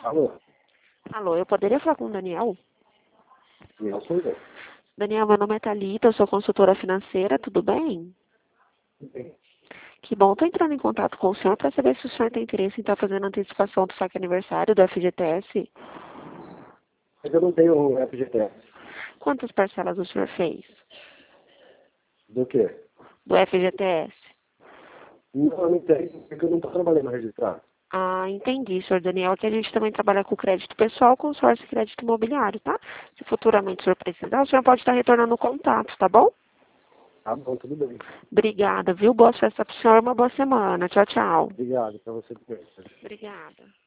Alô? Alô, eu poderia falar com o Daniel? Eu sou eu. Daniel, meu nome é Thalita, eu sou consultora financeira, tudo bem? Tudo bem. Que bom, estou entrando em contato com o senhor para saber se o senhor tem interesse em estar fazendo antecipação do saque aniversário do FGTS. Mas eu não tenho um FGTS. Quantas parcelas o senhor fez Do quê? do FGTS? Não, eu não tenho, porque eu não estou trabalhando registrado. Ah, entendi, senhor Daniel, que a gente também trabalha com crédito pessoal, consórcio e crédito imobiliário, tá? Se futuramente o senhor precisar, o senhor pode estar retornando o contato, tá bom? Tá bom, tudo bem. Obrigada, viu? Boa festa para o senhor, uma boa semana. Tchau, tchau. Obrigado para você também. Obrigada.